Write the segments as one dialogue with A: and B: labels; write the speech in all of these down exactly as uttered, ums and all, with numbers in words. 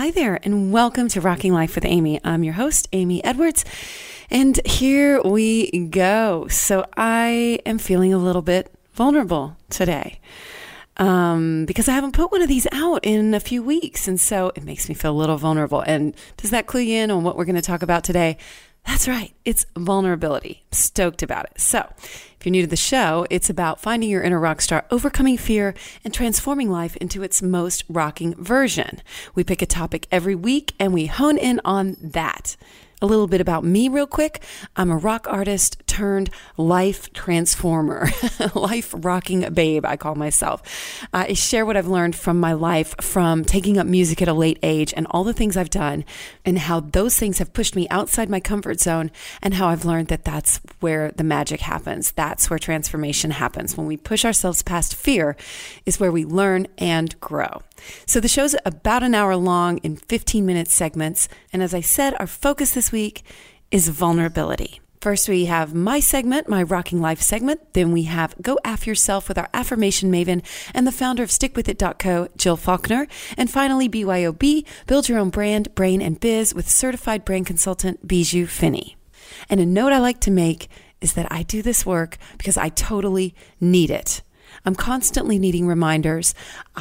A: Hi there, and welcome to Rocking Life with Amy. I'm your host, Amy Edwards, and here we go. So I am feeling a little bit vulnerable today um, because I haven't put one of these out in a few weeks, and so it makes me feel a little vulnerable. And does that clue you in on what we're going to talk about today? That's right. It's vulnerability. Stoked about it. So if you're new to the show, it's about finding your inner rock star, overcoming fear, and transforming life into its most rocking version. We pick a topic every week and we hone in on that. A little bit about me real quick. I'm a rock artist turned life transformer, life rocking babe, I call myself. Uh, I share what I've learned from my life, from taking up music at a late age and all the things I've done, and how those things have pushed me outside my comfort zone, and how I've learned that that's where the magic happens. That's where transformation happens. When we push ourselves past fear is where we learn and grow. So the show's about an hour long in fifteen minute segments. And as I said, our focus this week is vulnerability. First, we have my segment, my Rocking Life segment. Then we have Go Aff Yourself with our affirmation maven and the founder of stick with it dot co, Jill Faulkner. And finally, B Y O B, Build Your Own Brand, Brain and Biz with certified brand consultant Bijou Finney. And a note I like to make is that I do this work because I totally need it. I'm constantly needing reminders.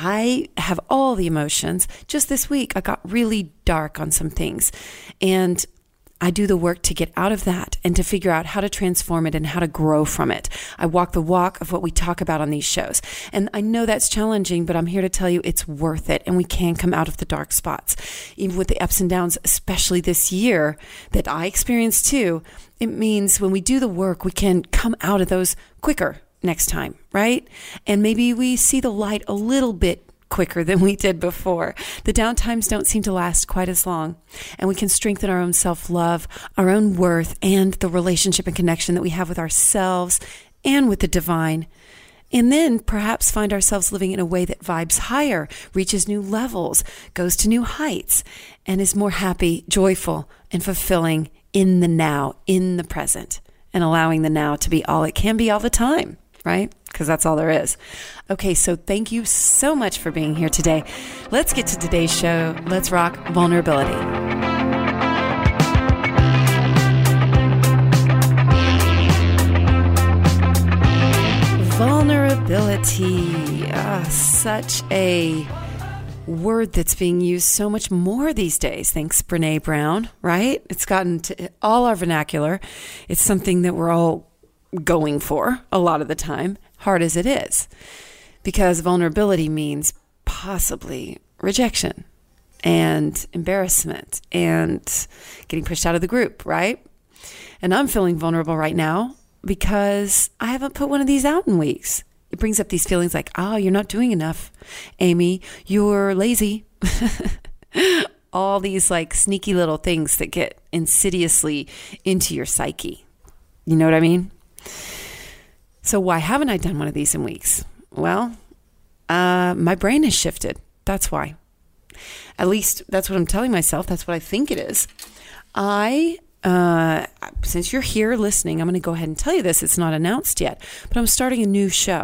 A: I have all the emotions. Just this week, I got really dark on some things. And I do the work to get out of that and to figure out how to transform it and how to grow from it. I walk the walk of what we talk about on these shows. And I know that's challenging, but I'm here to tell you it's worth it. And we can come out of the dark spots. Even with the ups and downs, especially this year that I experienced too, it means when we do the work, we can come out of those quicker next time, right? And maybe we see the light a little bit quicker than we did before. The downtimes don't seem to last quite as long, and we can strengthen our own self-love, our own worth, and the relationship and connection that we have with ourselves and with the divine. And then perhaps find ourselves living in a way that vibes higher, reaches new levels, goes to new heights, and is more happy, joyful, and fulfilling in the now, in the present, and allowing the now to be all it can be all the time. Right? Because that's all there is. Okay, so thank you so much for being here today. Let's get to today's show. Let's rock vulnerability. Vulnerability. Ah, such a word that's being used so much more these days. Thanks, Brene Brown, right? It's gotten to all our vernacular. It's something that we're all going for a lot of the time, hard as it is, because vulnerability means possibly rejection and embarrassment and getting pushed out of the group, right? And I'm feeling vulnerable right now because I haven't put one of these out in weeks. It brings up these feelings like, oh, you're not doing enough, Amy, you're lazy. All these like sneaky little things that get insidiously into your psyche. You know what I mean? So why haven't I done one of these in weeks? Well, uh, my brain has shifted. That's why. At least that's what I'm telling myself. That's what I think it is. I, uh, since you're here listening, I'm going to go ahead and tell you this. It's not announced yet, but I'm starting a new show.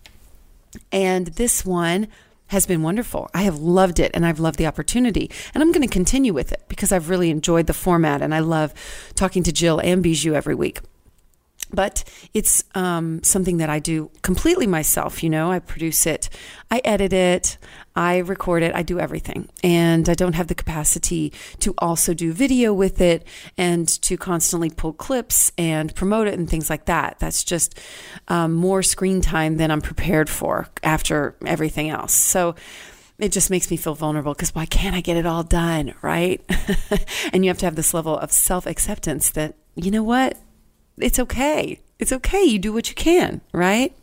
A: And this one has been wonderful. I have loved it, and I've loved the opportunity. And I'm going to continue with it because I've really enjoyed the format, and I love talking to Jill and Bijou every week. But it's um, something that I do completely myself. You know, I produce it, I edit it, I record it, I do everything. And I don't have the capacity to also do video with it and to constantly pull clips and promote it and things like that. That's just um, more screen time than I'm prepared for after everything else. So it just makes me feel vulnerable because why can't I get it all done, right? And you have to have this level of self-acceptance that, you know what? It's okay. It's okay. You do what you can, right?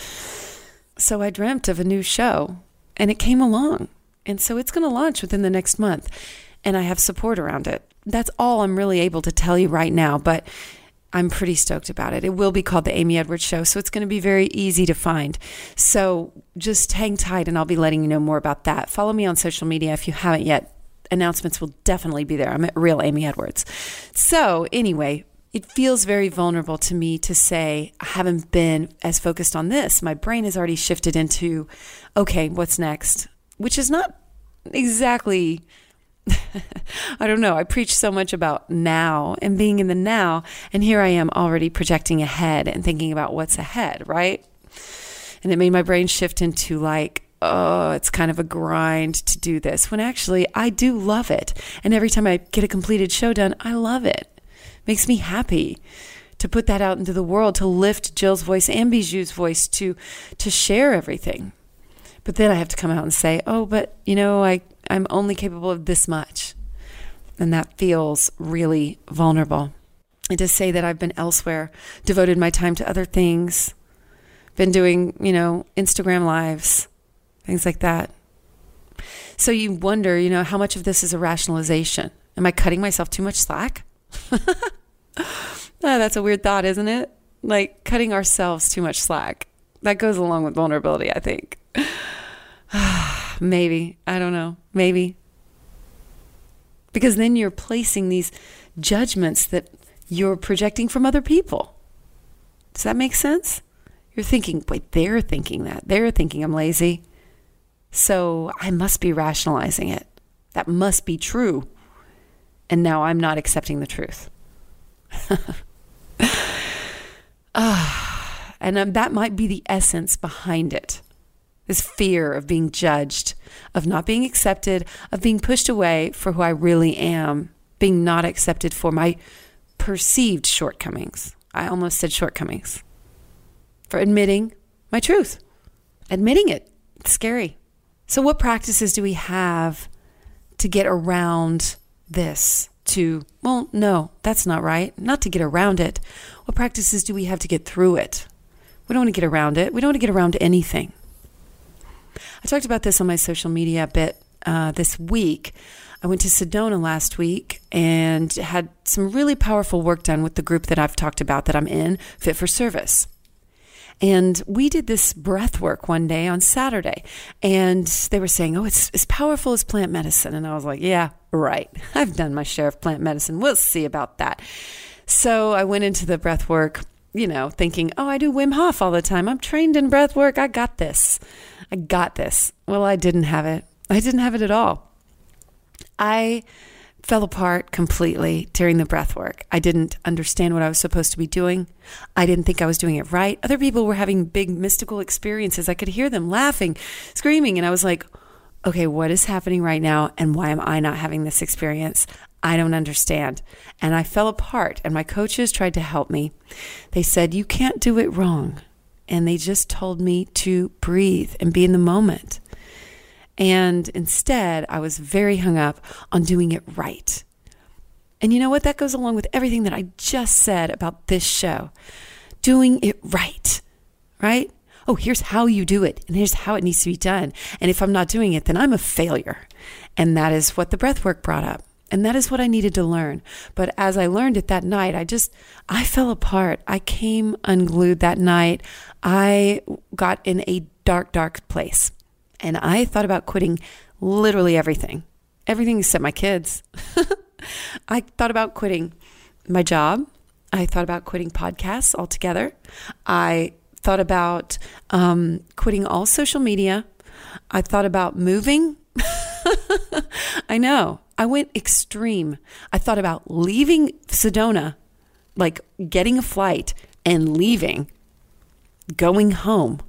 A: So I dreamt of a new show and it came along. And so it's going to launch within the next month and I have support around it. That's all I'm really able to tell you right now, but I'm pretty stoked about it. It will be called The Amy Edwards Show, so it's going to be very easy to find. So just hang tight and I'll be letting you know more about that. Follow me on social media if you haven't yet. Announcements will definitely be there. I'm at Real Amy Edwards. So anyway, it feels very vulnerable to me to say I haven't been as focused on this. My brain has already shifted into, okay, what's next? Which is not exactly I don't know. I preach so much about now and being in the now. And here I am already projecting ahead and thinking about what's ahead, right? And it made my brain shift into like, oh, it's kind of a grind to do this. When actually I do love it. And every time I get a completed show done, I love it. It makes me happy to put that out into the world, to lift Jill's voice and Bijou's voice, to to share everything. But then I have to come out and say, oh, but you know, I, I'm only capable of this much. And that feels really vulnerable. And to say that I've been elsewhere, devoted my time to other things, been doing, you know, Instagram lives, things like that. So you wonder, you know, how much of this is a rationalization? Am I cutting myself too much slack? Oh, that's a weird thought, isn't it? Like cutting ourselves too much slack. That goes along with vulnerability, I think. Maybe. I don't know. Maybe. Because then you're placing these judgments that you're projecting from other people. Does that make sense? You're thinking, wait, they're thinking that. They're thinking I'm lazy. So I must be rationalizing it. That must be true. And now I'm not accepting the truth. Ah, and um, that might be the essence behind it. This fear of being judged, of not being accepted, of being pushed away for who I really am, being not accepted for my perceived shortcomings. I almost said shortcomings. For admitting my truth. Admitting it. It's scary. So what practices do we have to get around this? To, well, no, that's not right. Not to get around it. What practices do we have to get through it? We don't want to get around it. We don't want to get around anything. I talked about this on my social media a bit uh, this week. I went to Sedona last week and had some really powerful work done with the group that I've talked about that I'm in, Fit for Service. And we did this breath work one day on Saturday. And they were saying, oh, it's as powerful as plant medicine. And I was like, yeah, right. I've done my share of plant medicine. We'll see about that. So I went into the breath work, you know, thinking, oh, I do Wim Hof all the time. I'm trained in breath work. I got this. I got this. Well, I didn't have it. I didn't have it at all. I fell apart completely during the breath work. I didn't understand what I was supposed to be doing. I didn't think I was doing it right. Other people were having big mystical experiences. I could hear them laughing, screaming, and I was like, okay, what is happening right now, and why am I not having this experience? I don't understand. And I fell apart, and my coaches tried to help me. They said, you can't do it wrong. And they just told me to breathe and be in the moment. And instead, I was very hung up on doing it right. And you know what? That goes along with everything that I just said about this show. Doing it right, right? Oh, here's how you do it, and here's how it needs to be done. And if I'm not doing it, then I'm a failure. And that is what the breath work brought up. And that is what I needed to learn. But as I learned it that night, I just, I fell apart. I came unglued that night. I got in a dark, dark place. And I thought about quitting literally everything, everything except my kids. I thought about quitting my job. I thought about quitting podcasts altogether. I thought about um, quitting all social media. I thought about moving. I know. I went extreme. I thought about leaving Sedona, like getting a flight and leaving, going home.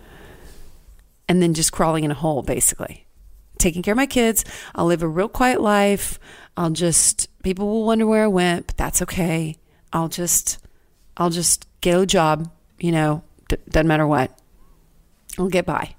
A: And then just crawling in a hole, basically. Taking care of my kids. I'll live a real quiet life. I'll just, people will wonder where I went, but that's okay. I'll just, I'll just get a job, you know, d- doesn't matter what. I'll get by.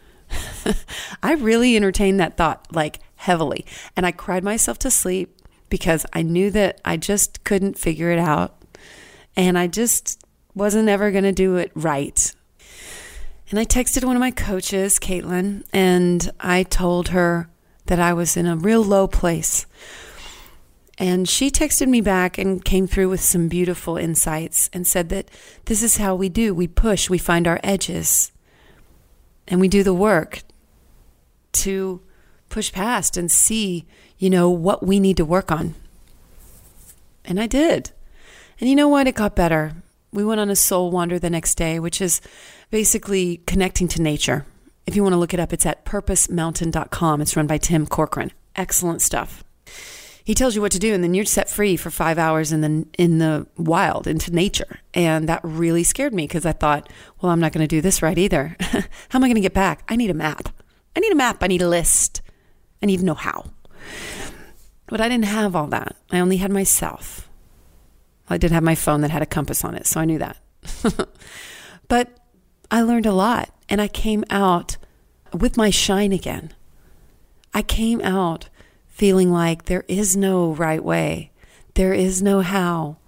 A: I really entertained that thought, like heavily. And I cried myself to sleep because I knew that I just couldn't figure it out. And I just wasn't ever going to do it right. And I texted one of my coaches, Caitlin, and I told her that I was in a real low place. And she texted me back and came through with some beautiful insights and said that this is how we do. We push, we find our edges, and we do the work to push past and see, you know, what we need to work on. And I did. And you know what? It got better. We went on a soul wander the next day, which is basically connecting to nature. If you want to look it up, it's at purpose mountain dot com. It's run by Tim Corcoran. Excellent stuff. he tells you what to do, and then you're set free for five hours in the in the wild, into nature. And that really scared me because I thought, well, I'm not going to do this right either. How am I going to get back? I need a map. I need a map. I need a list. I need to know how. But I didn't have all that. I only had myself. I did have my phone that had a compass on it, so I knew that. But I learned a lot, and I came out with my shine again. I came out feeling like there is no right way. There is no how.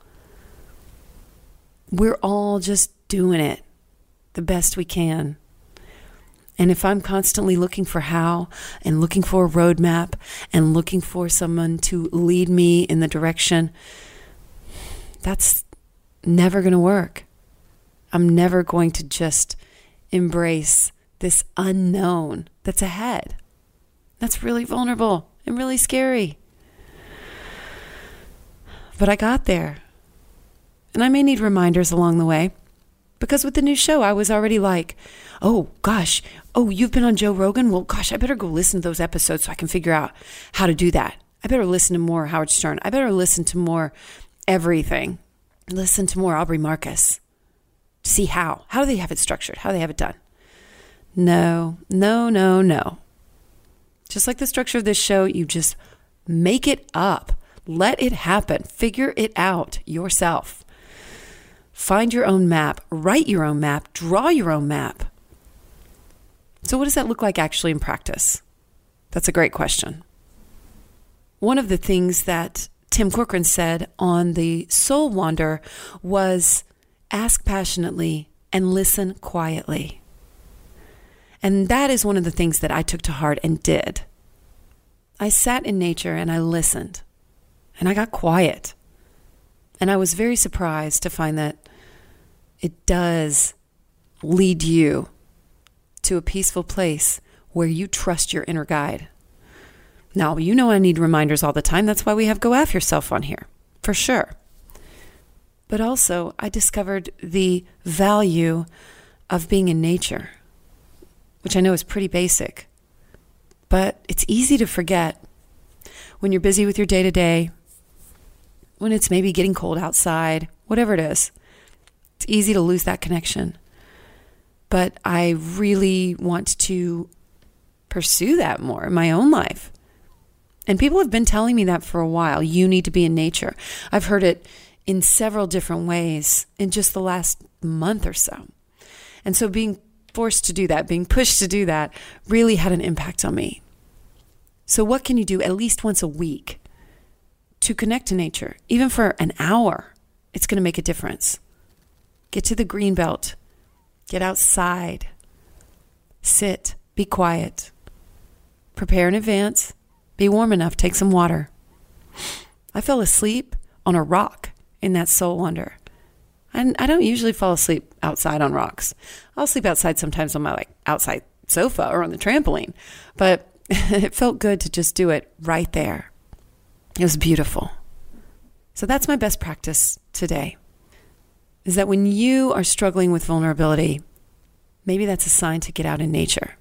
A: We're all just doing it the best we can. And if I'm constantly looking for how and looking for a roadmap and looking for someone to lead me in the direction, that's never going to work. I'm never going to just embrace this unknown that's ahead. That's really vulnerable and really scary. But I got there. And I may need reminders along the way. Because with the new show, I was already like, oh, gosh, oh, you've been on Joe Rogan? Well, gosh, I better go listen to those episodes so I can figure out how to do that. I better listen to more Howard Stern. I better listen to more everything. Listen to more Aubrey Marcus. See how. How do they have it structured? How do they have it done? No, no, no, no. Just like the structure of this show, you just make it up. Let it happen. Figure it out yourself. Find your own map. Write your own map. Draw your own map. So what does that look like actually in practice? That's a great question. One of the things that Tim Corcoran said on the Soul Wander was ask passionately and listen quietly. And that is one of the things that I took to heart and did. I sat in nature and I listened and I got quiet. And I was very surprised to find that it does lead you to a peaceful place where you trust your inner guide. Now, you know I need reminders all the time. That's why we have Go Af Yourself on here, for sure. But also, I discovered the value of being in nature, which I know is pretty basic, but it's easy to forget when you're busy with your day-to-day, when it's maybe getting cold outside, whatever it is. It's easy to lose that connection. But I really want to pursue that more in my own life. And people have been telling me that for a while. You need to be in nature. I've heard it in several different ways in just the last month or so. And so being forced to do that, being pushed to do that, really had an impact on me. So what can you do at least once a week to connect to nature? Even for an hour, it's going to make a difference. Get to the green belt. Get outside. Sit. Be quiet. Prepare in advance. Be warm enough. Take some water. I fell asleep on a rock in that Soul Wander. And I don't usually fall asleep outside on rocks. I'll sleep outside sometimes on my like outside sofa or on the trampoline. But it felt good to just do it right there. It was beautiful. So that's my best practice today. Is that when you are struggling with vulnerability, maybe that's a sign to get out in nature.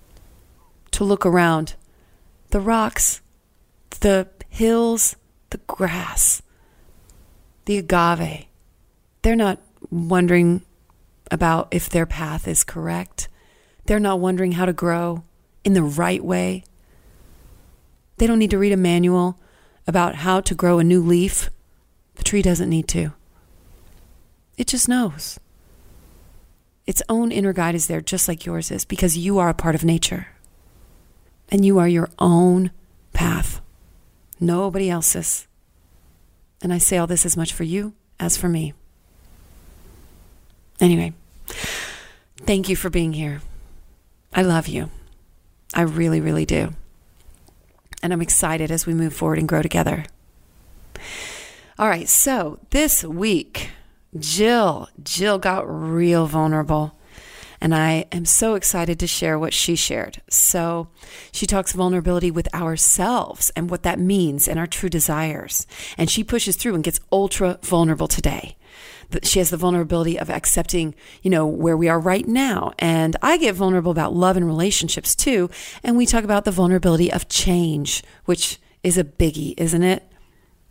A: To look around. The rocks, the hills, the grass, the agave. They're not wondering about if their path is correct. They're not wondering how to grow in the right way. They don't need to read a manual about how to grow a new leaf. The tree doesn't need to. It just knows. Its own inner guide is there just like yours is because you are a part of nature. And you are your own path. Nobody else's. And I say all this as much for you as for me. Anyway, thank you for being here. I love you. I really, really do. And I'm excited as we move forward and grow together. All right, so this week, Jill, Jill got real vulnerable. And I am so excited to share what she shared. So she talks vulnerability with ourselves and what that means and our true desires. And she pushes through and gets ultra vulnerable today. She has the vulnerability of accepting, you know, where we are right now. And I get vulnerable about love and relationships too. And we talk about the vulnerability of change, which is a biggie, isn't it?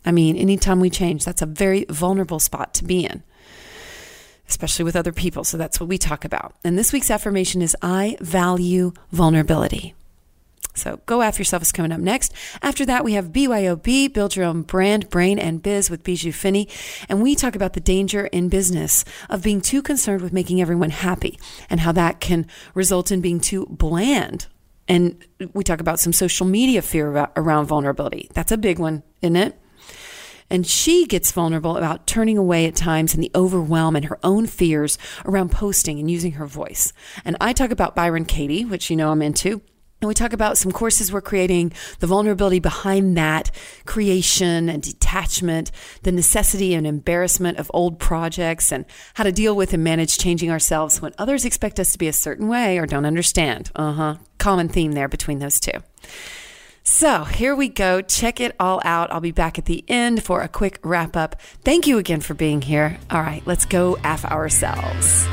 A: I mean, anytime we change, that's a very vulnerable spot to be in, especially with other people. So that's what we talk about. And this week's affirmation is I value vulnerability. So Go After Yourself is coming up next. After that, we have B Y O B, Build Your Own Brand, Brain and Biz with Bijou Finney. And we talk about the danger in business of being too concerned with making everyone happy and how that can result in being too bland. And we talk about some social media fear about, around vulnerability. That's a big one, isn't it? And she gets vulnerable about turning away at times and the overwhelm and her own fears around posting and using her voice. And I talk about Byron Katie, which you know I'm into. And we talk about some courses we're creating, the vulnerability behind that creation and detachment, the necessity and embarrassment of old projects, and how to deal with and manage changing ourselves when others expect us to be a certain way or don't understand. Uh-huh. Common theme there between those two. So here we go. Check it all out. I'll be back at the end for a quick wrap up. Thank you again for being here. All right, let's go F ourselves.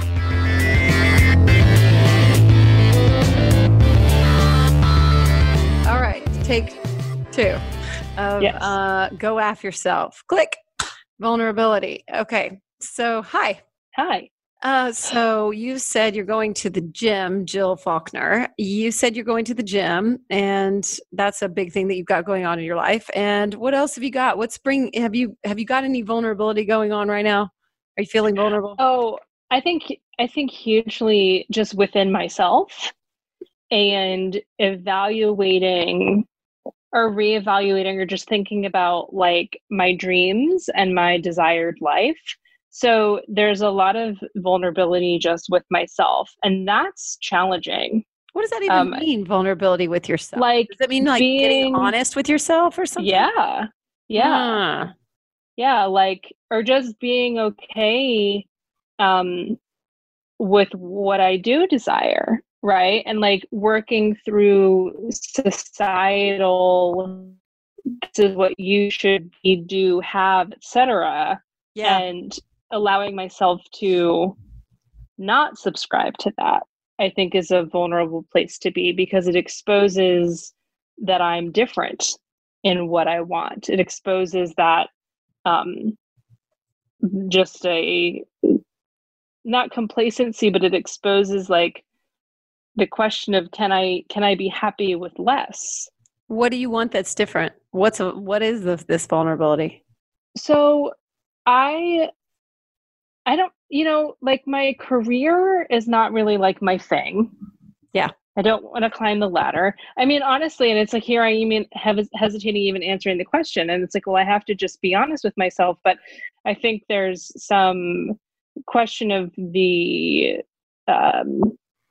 A: All right, take two of
B: yes.
A: uh, Go After Yourself. Click. Vulnerability. Okay, so hi.
B: Hi.
A: Uh, so you said you're going to the gym, Jill Faulkner. You said you're going to the gym, and that's a big thing that you've got going on in your life. And what else have you got? What's bring? Have you have you got any vulnerability going on right now? Are you feeling vulnerable?
B: Oh, I think I think hugely just within myself, and evaluating or reevaluating or just thinking about like my dreams and my desired life. So there's a lot of vulnerability just with myself, and that's challenging.
A: What does that even um, mean, vulnerability with yourself?
B: Like,
A: does it mean like being, getting honest with yourself or something?
B: Yeah. Yeah. Huh. Yeah. Like, or just being okay um, with what I do desire, right? And like working through societal, this is what you should be, do, have, et cetera.
A: Yeah.
B: And allowing myself to not subscribe to that, I think, is a vulnerable place to be, because it exposes that I'm different in what I want. It exposes that um, just a, not complacency, but it exposes like the question of, can I, can I be happy with less?
A: What do you want that's different? What's a, what is the, this vulnerability?
B: So I, I don't, you know, like my career is not really like my thing.
A: Yeah.
B: I don't want to climb the ladder. I mean, honestly, and it's like, here I am have, hesitating even answering the question. And it's like, well, I have to just be honest with myself. But I think there's some question of the, um,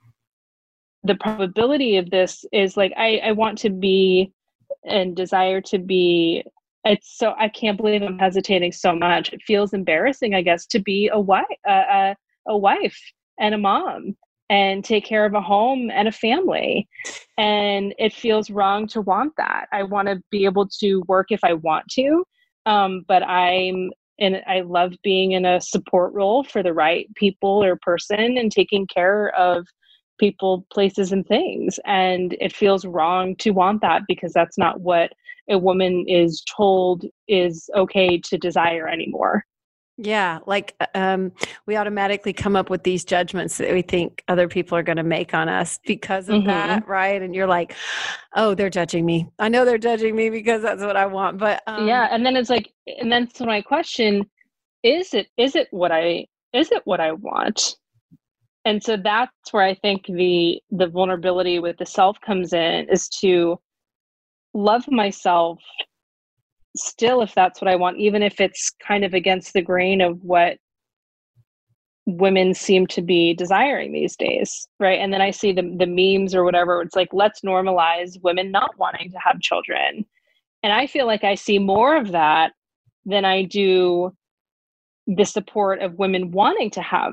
B: the probability of this is like, I, I want to be and desire to be. It's so, I can't believe I'm hesitating so much. It feels embarrassing, I guess, to be a wife, a, a wife and a mom and take care of a home and a family. And it feels wrong to want that. I want to be able to work if I want to. Um, but I'm, and I love being in a support role for the right people or person and taking care of people, places, and things. And it feels wrong to want that, because that's not what a woman is told is okay to desire anymore.
A: Yeah. Like, um, we automatically come up with these judgments that we think other people are going to make on us because of mm-hmm. that. Right. And you're like, oh, they're judging me. I know they're judging me because that's what I want. But, um,
B: yeah. And then it's like, and then so my question, is it, is it what I, is it what I want? And so that's where I think the, the vulnerability with the self comes in, is to love myself still, if that's what I want, even if it's kind of against the grain of what women seem to be desiring these days, right? And then I see the the memes or whatever, it's like, let's normalize women not wanting to have children. And I feel like I see more of that than I do the support of women wanting to have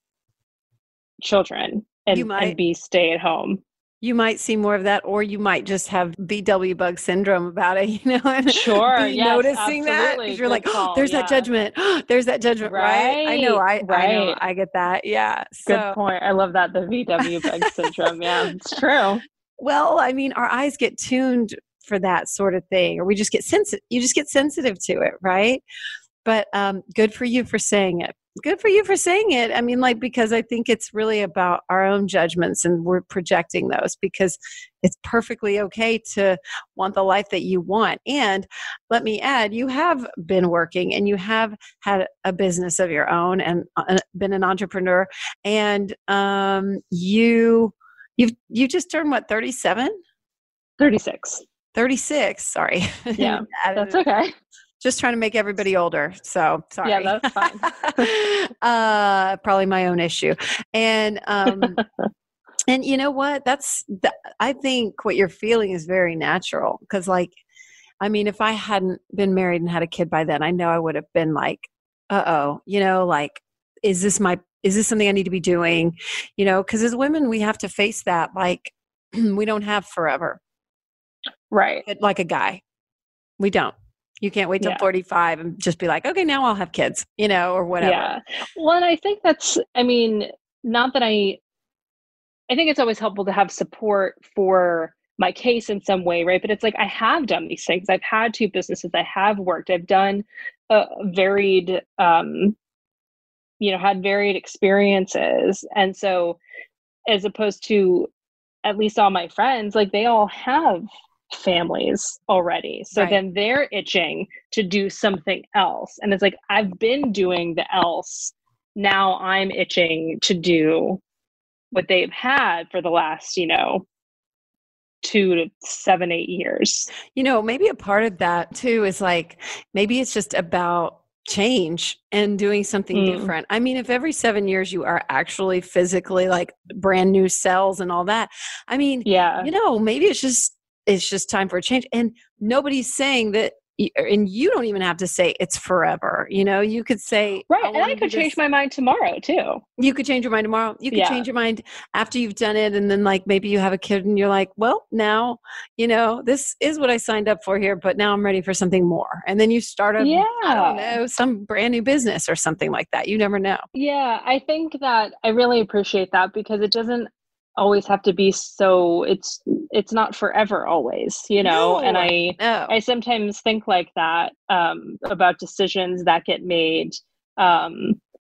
B: children and, and be stay at home.
A: You might see more of that, or you might just have B W bug syndrome about it, you know, and
B: sure,
A: be
B: yes,
A: noticing
B: absolutely.
A: that, because you're
B: Good
A: like,
B: call,
A: oh, there's
B: yeah.
A: that judgment. There's that judgment, right? right? I know, I, right. I know, I get that. Yeah. So.
B: Good point. I love that. The B W bug syndrome. Yeah, it's true.
A: Well, I mean, our eyes get tuned for that sort of thing, or we just get sensitive. You just get sensitive to it, right? But um, good for you for saying it. Good for you for saying it. I mean, like, because I think it's really about our own judgments and we're projecting those, because it's perfectly okay to want the life that you want. And let me add, you have been working and you have had a business of your own and uh, been an entrepreneur, and um, you, you've, you just turned what, thirty-seven?
B: thirty-six.
A: thirty-six. Sorry.
B: Yeah, that's okay.
A: Just trying to make everybody older. So sorry.
B: Yeah, that's fine.
A: uh, probably my own issue. And, um, and you know what, that's, th- I think what you're feeling is very natural. Cause like, I mean, if I hadn't been married and had a kid by then, I know I would have been like, uh-oh, you know, like, is this my, is this something I need to be doing? You know, cause as women, we have to face that. Like, we don't have forever.
B: Right.
A: Like a guy. We don't. You can't wait till yeah. forty-five and just be like, okay, now I'll have kids, you know, or whatever.
B: Yeah. Well, and I think that's, I mean, not that I, I think it's always helpful to have support for my case in some way, right? But it's like, I have done these things. I've had two businesses. I have worked. I've done uh, varied, um, you know, had varied experiences. And so as opposed to at least all my friends, like they all have families already. So right. then they're itching to do something else. And it's like, I've been doing the else. Now I'm itching to do what they've had for the last, you know, two to seven, eight years.
A: You know, maybe a part of that too is like, maybe it's just about change and doing something mm. different. I mean, if every seven years you are actually physically like brand new cells and all that, I mean,
B: yeah,
A: you know, maybe it's just, it's just time for a change. And nobody's saying that, and you don't even have to say it's forever. You know, you could say,
B: right. I and I could change my mind tomorrow too.
A: You could change your mind tomorrow. You could
B: yeah.
A: change your mind after you've done it. And then like, maybe you have a kid and you're like, well, now, you know, this is what I signed up for here, but now I'm ready for something more. And then you start a,
B: yeah.
A: I don't know, some brand new business or something like that. You never know.
B: Yeah. I think that I really appreciate that because it doesn't always have to be so it's it's not forever always, you know. No, and I no. I sometimes think like that um about decisions that get made um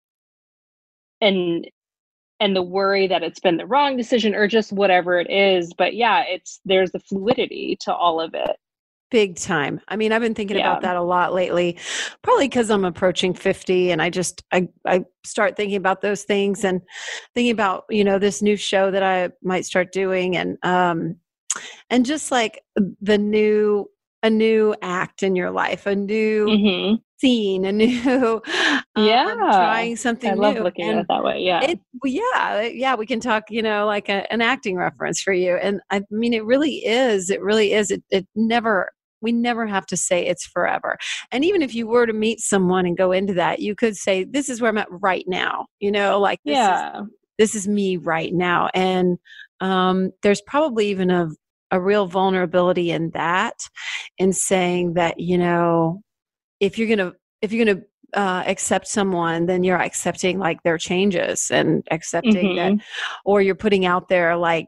B: and and the worry that it's been the wrong decision or just whatever it is. But yeah, it's there's the fluidity to all of it.
A: Big time. I mean, I've been thinking
B: yeah.
A: about that a lot lately, probably because I'm approaching fifty and I just, I, I start thinking about those things and thinking about, you know, this new show that I might start doing and, um, and just like the new, a new act in your life, a new
B: mm-hmm.
A: scene, a new,
B: yeah,
A: um, trying something
B: I
A: new.
B: love looking
A: and
B: at it that way. Yeah.
A: It, well, yeah. Yeah. We can talk, you know, like a, an acting reference for you. And I mean, it really is, it really is. It, it never, we never have to say it's forever. And even if you were to meet someone and go into that, you could say, this is where I'm at right now, you know, like, this
B: yeah,
A: is, this is me right now. And, um, there's probably even a, a real vulnerability in that, in saying that, you know, if you're going to, if you're going to, uh, accept someone, then you're accepting like their changes and accepting
B: mm-hmm.
A: that, or you're putting out there like,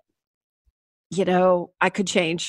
A: you know, I could change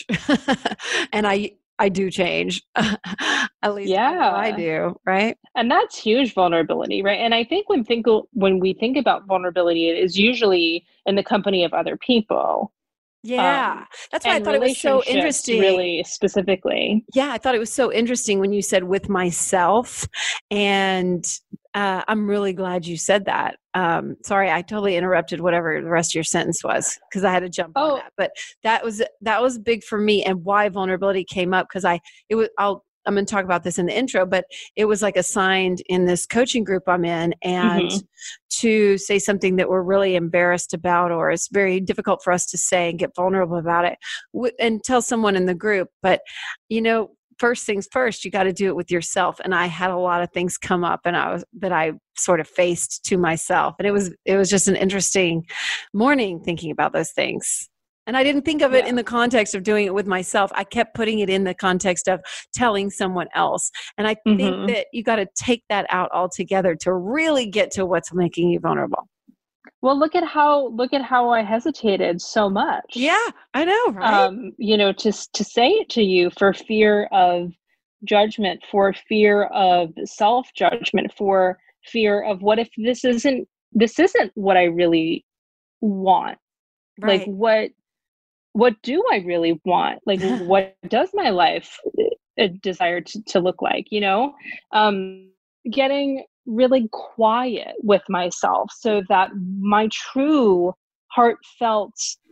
A: and I, I do change. At least
B: yeah.
A: I know I do, right?
B: And that's huge vulnerability, right? And I think when think when we think about vulnerability, it is usually in the company of other people.
A: Yeah.
B: Um,
A: that's why I thought it was so interesting.
B: Really specifically.
A: Yeah, I thought it was so interesting when you said with myself. And uh, I'm really glad you said that. Um, sorry, I totally interrupted whatever the rest of your sentence was because I had to jump
B: oh.
A: on that. But that was that was big for me, and why vulnerability came up because I it was I'll I'm going to talk about this in the intro, but it was like assigned in this coaching group I'm in, and mm-hmm. to say something that we're really embarrassed about, or it's very difficult for us to say and get vulnerable about it, w- and tell someone in the group. But you know, first things first, you got to do it with yourself. And I had a lot of things come up, and I was that I sort of faced to myself, and it was it was just an interesting morning thinking about those things. And I didn't think of it yeah. in the context of doing it with myself. I kept putting it in the context of telling someone else. And I mm-hmm. think that you got to take that out altogether to really get to what's making you vulnerable.
B: Well, look at how look at how I hesitated so much.
A: Yeah, I know, right?
B: Um, you know, to to say it to you for fear of judgment, for fear of self-judgment, for fear of what if this isn't this isn't what I really want? Like
A: Right.
B: what what do I really want? Like what does my life uh, desire to, to look like, you know? Um getting really quiet with myself so that my true heartfelt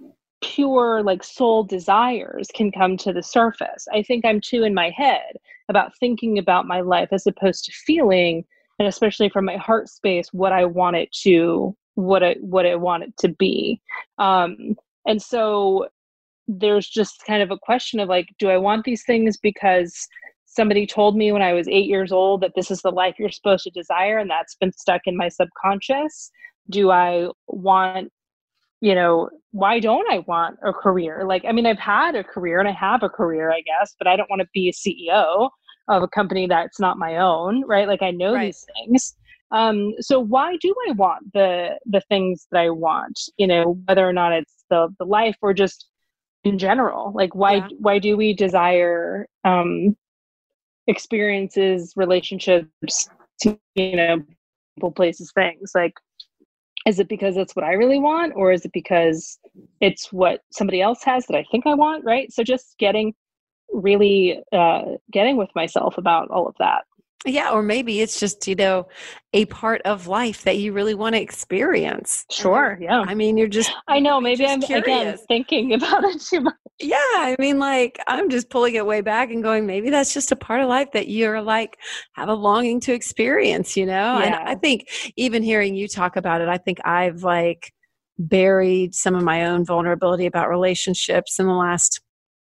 B: pure like soul desires can come to the surface. I think I'm too in my head about thinking about my life as opposed to feeling, and especially from my heart space, what I want it to what I what I want it to be. Um and so there's just kind of a question of like, do I want these things because somebody told me when I was eight years old that this is the life you're supposed to desire and that's been stuck in my subconscious? Do I want, you know, why don't I want a career? Like, I mean, I've had a career and I have a career, I guess, but I don't want to be a C E O of a company that's not my own, right? Like I know
A: Right.
B: these things. Um, so why do I want the the things that I want? You know, whether or not it's the the life or just in general. Like why
A: Yeah.
B: why do we desire um experiences, relationships, you know, people, places, things? Like is it because it's what I really want, or is it because it's what somebody else has that I think I want, right? So just getting really uh, getting with myself about all of that.
A: Yeah, or maybe it's just, you know, a part of life that you really want to experience.
B: Sure, yeah.
A: I mean, you're just,
B: I
A: you
B: know,
A: could be
B: maybe
A: just
B: I'm, again,
A: curious.
B: thinking about it too much.
A: Yeah, I mean, like, I'm just pulling it way back and going, maybe that's just a part of life that you're like, have a longing to experience, you know? And I
B: Yeah.
A: think even hearing you talk about it, I think I've like buried some of my own vulnerability about relationships in the last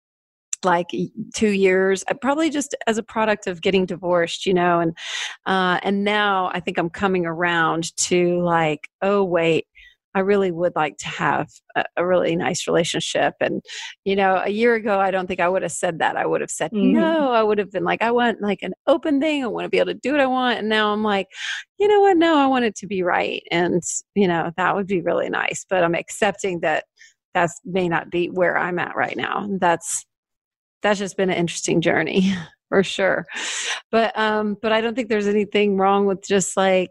A: like two years, I probably just as a product of getting divorced, you know, and uh, and now I think I'm coming around to like, oh wait, I really would like to have a, a really nice relationship. And you know, a year ago, I don't think I would have said that. I would have said
B: Mm-hmm.
A: no. I would have been like, I want like an open thing. I want to be able to do what I want. And now I'm like, you know what? No, I want it to be right, and you know, that would be really nice. But I'm accepting that that's may not be where I'm at right now. That's that's just been an interesting journey for sure. But um, but I don't think there's anything wrong with just like,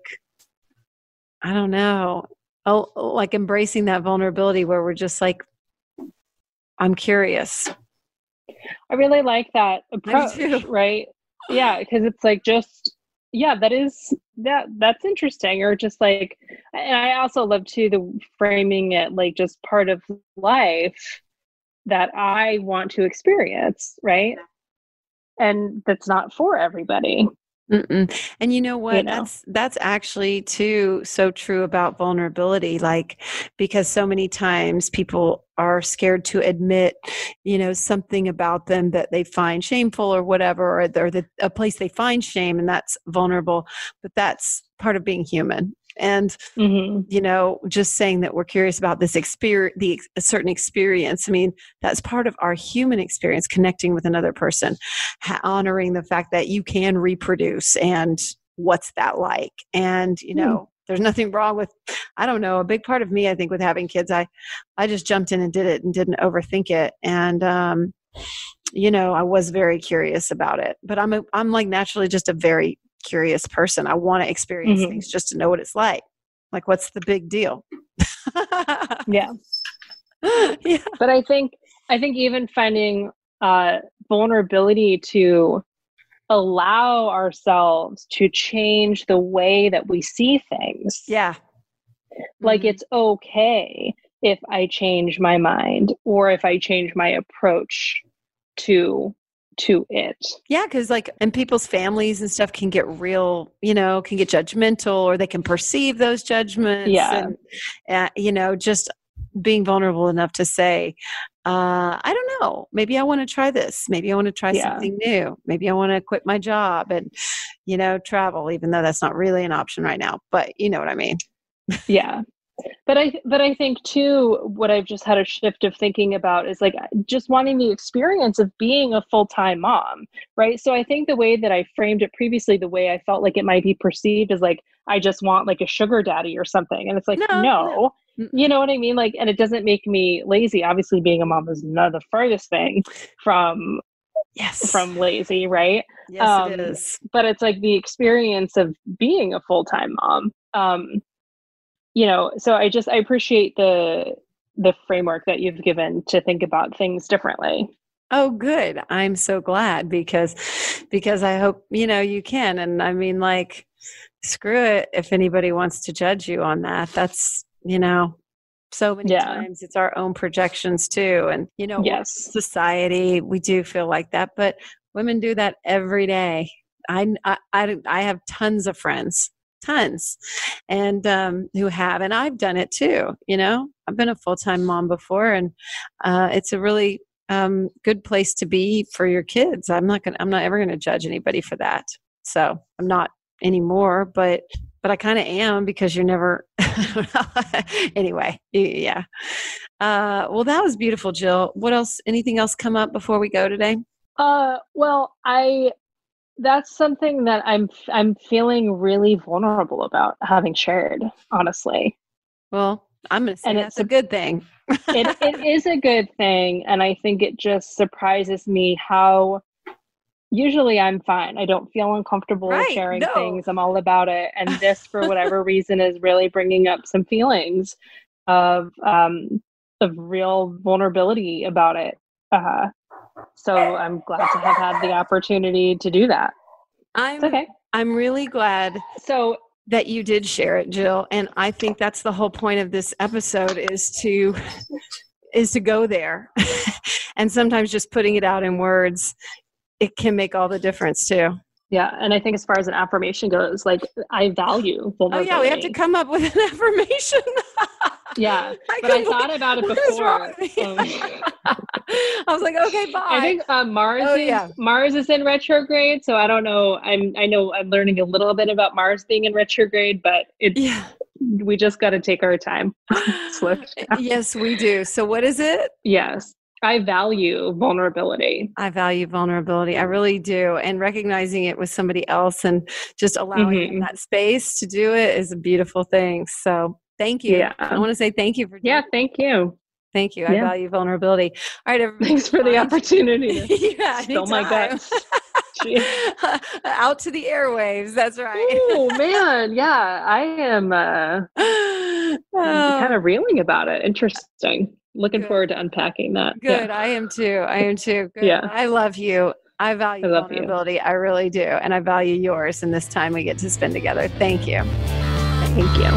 A: I don't know, oh, like embracing that vulnerability where we're just like, I'm curious.
B: I really like that
A: I do
B: approach,
A: too.
B: right? Yeah, because it's like just yeah, that is that that's interesting. Or just like, and I also love too the framing it like just part of life that I want to experience, right? And that's not for everybody,
A: Mm-mm. And you know
B: you
A: what?
B: know.
A: That's that's actually too so true about vulnerability. Like, because so many times people are scared to admit, you know, something about them that they find shameful or whatever, or they're the, a place they find shame, and that's vulnerable. But that's part of being human. And
B: Mm-hmm.
A: you know, just saying that we're curious about this experience, the a certain experience. I mean, that's part of our human experience, connecting with another person, ha- honoring the fact that you can reproduce and what's that like. And, you know, there's nothing wrong with, I don't know, a big part of me, I think, with having kids, I, I just jumped in and did it and didn't overthink it. And, um, you know, I was very curious about it, but I'm, a, I'm like naturally just a very curious person. I want to experience
B: Mm-hmm.
A: things just to know what it's like. Like, what's the big deal?
B: Yeah.
A: Yeah.
B: But I think I think even finding uh, vulnerability to allow ourselves to change the way that we see things.
A: Yeah.
B: Like
A: Mhm.
B: it's okay if I change my mind or if I change my approach to to it.
A: Yeah, because like, and people's families and stuff can get real, you know, can get judgmental, or they can perceive those judgments.
B: Yeah.
A: And, uh, you know, just being vulnerable enough to say, uh, I don't know, maybe I want to try this. Maybe I want to try
B: Yeah.
A: something new. Maybe I want to quit my job and, you know, travel, even though that's not really an option right now. But you know what I mean?
B: Yeah. But I, but I think too, what I've just had a shift of thinking about is like just wanting the experience of being a full-time mom, right? So I think the way that I framed it previously, the way I felt like it might be perceived is like, I just want like a sugar daddy or something. And it's like,
A: No,
B: no,
A: no.
B: you know what I mean? Like, and it doesn't make me lazy. Obviously being a mom is not the furthest thing from,
A: Yes.
B: from lazy, right?
A: Yes,
B: um,
A: it is.
B: But it's like the experience of being a full-time mom. Um, you know, so I just, I appreciate the, the framework that you've given to think about things differently.
A: Oh, good. I'm so glad because, because I hope, you know, you can. And I mean, like, screw it if anybody wants to judge you on that. That's, you know, so many
B: Yeah.
A: times it's our own projections too. And, you know,
B: Yes.
A: society, we do feel like that, but women do that every day. I, I, I, I have tons of friends, tons, and um, who have, and I've done it too. You know, I've been a full-time mom before, and uh, it's a really um, good place to be for your kids. I'm not gonna, I'm not ever gonna judge anybody for that. So I'm not anymore, but but I kind of am because you're never. Anyway, yeah. Uh, well, that was beautiful, Jill. What else? Anything else come up before we go today?
B: Uh, well, I. That's something that I'm I'm feeling really vulnerable about having shared, honestly.
A: Well, I'm going to say
B: and
A: that's
B: it's
A: a good thing.
B: it it is a good thing, and I think it just surprises me how usually I'm fine. I don't feel uncomfortable
A: Right,
B: sharing
A: no.
B: things. I'm all about it, and this, for whatever reason, is really bringing up some feelings of um of real vulnerability about it. Uh, so I'm glad to have had the opportunity to do that.
A: I'm
B: It's okay.
A: I'm really glad
B: So
A: that you did share it, Jill. And I think that's the whole point of this episode is to is to go there. And sometimes just putting it out in words, it can make all the difference too.
B: yeah, and I think as far as an affirmation goes, like I value vulnerability.
A: Oh yeah, we have to come up with an affirmation.
B: Yeah,
A: I
B: but I thought about it before. Um,
A: I was like, okay, bye.
B: I think uh, Mars
A: oh,
B: is
A: yeah.
B: Mars is in retrograde, so I don't know. I'm I know I'm learning a little bit about Mars being in retrograde, but it's
A: yeah.
B: we just got to take our time. Slow down.
A: Yes, we do. So what is it?
B: Yes, I value vulnerability.
A: I value vulnerability. I really do. And recognizing it with somebody else and just allowing
B: Mm-hmm.
A: that space to do it is a beautiful thing. So thank you.
B: Yeah.
A: I want to say thank you for
B: Yeah, thank you.
A: Thank you. I
B: Yeah.
A: value vulnerability. All right, everybody.
B: Thanks for the opportunity to
A: yeah,
B: spill my
A: anytime.
B: guts.
A: Out to the airwaves. That's right.
B: Oh man, yeah, I am uh,
A: oh,
B: kind of reeling about it. Interesting. Looking
A: Good.
B: forward to unpacking that.
A: Good.
B: Yeah.
A: I am too. I am too. Good.
B: Yeah.
A: I love you. I value
B: I love
A: vulnerability.
B: you.
A: I really do. And I value yours in this time we get to spend together. Thank you.
B: Thank you.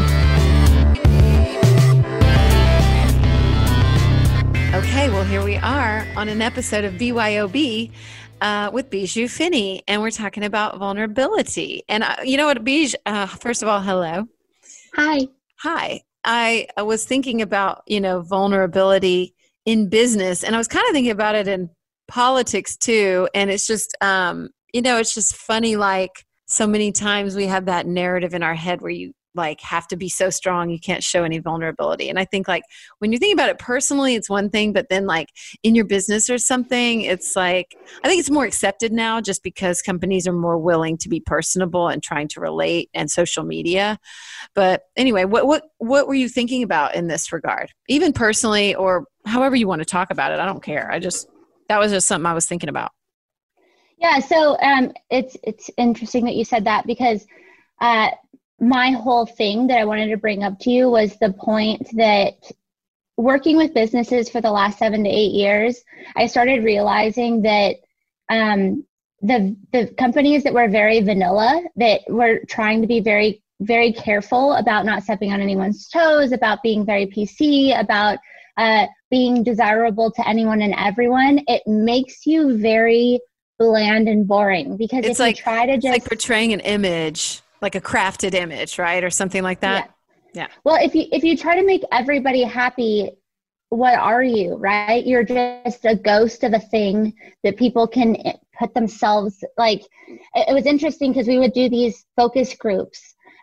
A: Okay, well, here we are on an episode of B Y O B uh, with Bijou Finney, and we're talking about vulnerability. And uh, you know what, Bijou, uh, first of all, hello.
C: Hi.
A: Hi. I, I was thinking about, you know, vulnerability in business, and I was kind of thinking about it in politics too. And it's just, um, you know, it's just funny, like so many times we have that narrative in our head where you like have to be so strong you can't show any vulnerability. And I think like when you think about it personally, it's one thing, but then like in your business or something, it's like I think it's more accepted now just because companies are more willing to be personable and trying to relate and social media. But anyway, what what what were you thinking about in this regard? Even personally or however you want to talk about it, I don't care. I just that was just something I was thinking about.
C: Yeah, so um it's it's interesting that you said that because uh my whole thing that I wanted to bring up to you was the point that working with businesses for the last seven to eight years, I started realizing that um, the the companies that were very vanilla, that were trying to be very, very careful about not stepping on anyone's toes, about being very P C, about uh, being desirable to anyone and everyone, it makes you very bland and boring because
A: It's
C: if
A: like,
C: you try to
A: it's
C: just
A: like portraying an image. Like a crafted image, right? Or something like that.
C: Yeah. yeah. Well, if you if you try to make everybody happy, what are you, right? You're just a ghost of a thing that people can put themselves like. It was interesting because we would do these focus groups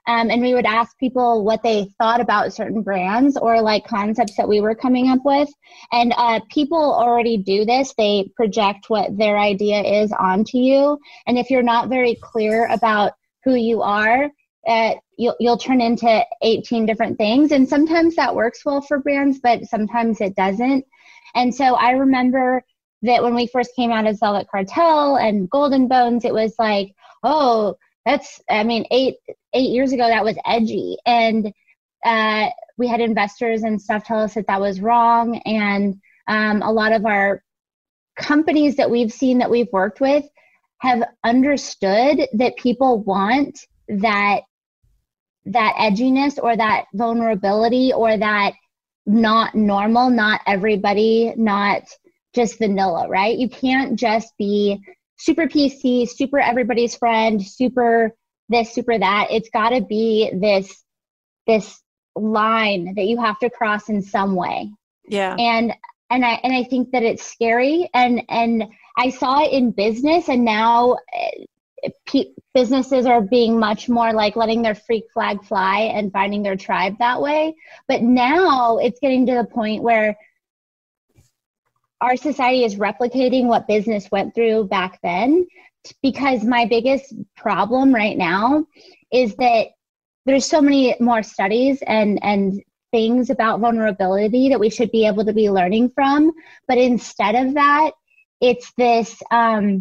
C: Um, and we would ask people what they thought about certain brands or like concepts that we were coming up with. And uh, people already do this. They project what their idea is onto you. And if you're not very clear about who you are, uh, you'll, you'll turn into eighteen different things. And sometimes that works well for brands, but sometimes it doesn't. And so I remember that when we first came out as Velvet Cartel and Golden Bones, it was like, oh, that's, I mean, eight eight years ago, that was edgy. And uh, we had investors and stuff tell us that that was wrong. And um, a lot of our companies that we've seen that we've worked with have understood that people want that that edginess or that vulnerability or that not normal, not everybody, not just vanilla, right? You can't just be super P C, super everybody's friend, super this, super that. It's got to be this this line that you have to cross in some way.
A: Yeah.
C: And and I and I think that it's scary. And and I saw it in business, and now uh, p- businesses are being much more like letting their freak flag fly and finding their tribe that way. But now it's getting to the point where our society is replicating what business went through back then, because my biggest problem right now is that there's so many more studies and, and things about vulnerability that we should be able to be learning from. But instead of that, it's this um,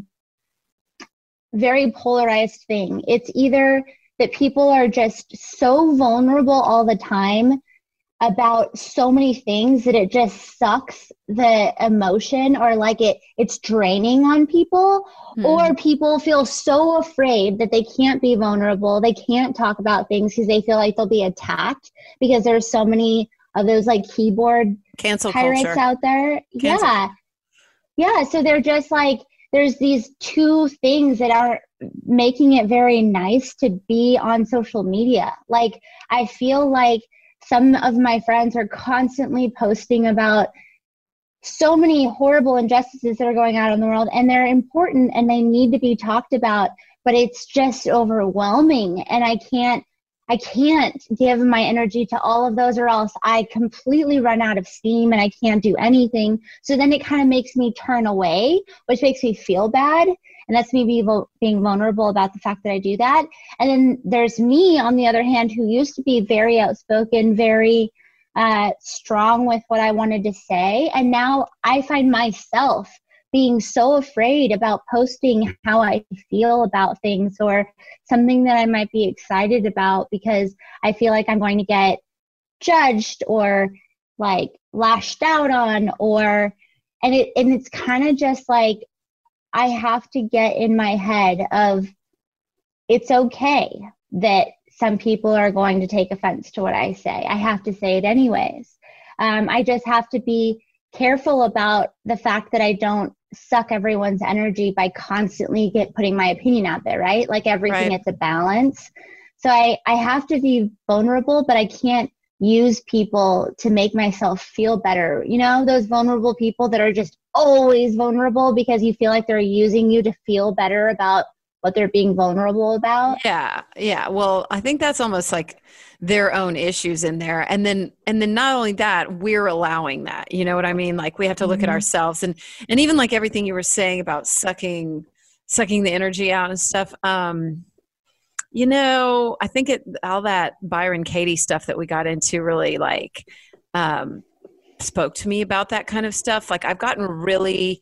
C: very polarized thing. It's either that people are just so vulnerable all the time about so many things that it just sucks the emotion, or like it it's draining on people, hmm. or people feel so afraid that they can't be vulnerable, they can't talk about things because they feel like they'll be attacked, because there's so many of those like keyboard
A: cancel
C: pirates
A: culture
C: out there.
A: Cancel.
C: Yeah. Yeah. So they're just like, there's these two things that are making it very nice to be on social media. Like, I feel like some of my friends are constantly posting about so many horrible injustices that are going on in the world, and they're important and they need to be talked about, but it's just overwhelming. And I can't, I can't give my energy to all of those, or else I completely run out of steam and I can't do anything. So then it kind of makes me turn away, which makes me feel bad. And that's me be, being vulnerable about the fact that I do that. And then there's me, on the other hand, who used to be very outspoken, very uh, strong with what I wanted to say. And now I find myself being so afraid about posting how I feel about things, or something that I might be excited about, because I feel like I'm going to get judged or like lashed out on, or, and it, and it's kind of just like, I have to get in my head of, it's okay that some people are going to take offense to what I say. I have to say it anyways. Um, I just have to be careful about the fact that I don't suck everyone's energy by constantly get putting my opinion out there, right? Like everything,
A: right.
C: It's a balance. So I, I have to be vulnerable, but I can't use people to make myself feel better. You know, those vulnerable people that are just always vulnerable because you feel like they're using you to feel better about what they're being vulnerable about.
A: Yeah. Yeah. Well, I think that's almost like their own issues in there. And then, and then not only that, we're allowing that, you know what I mean? Like we have to look mm-hmm. at ourselves, and, and even like everything you were saying about sucking, sucking the energy out and stuff. Um, You know, I think it all that Byron Katie stuff that we got into really like um, spoke to me about that kind of stuff. Like I've gotten really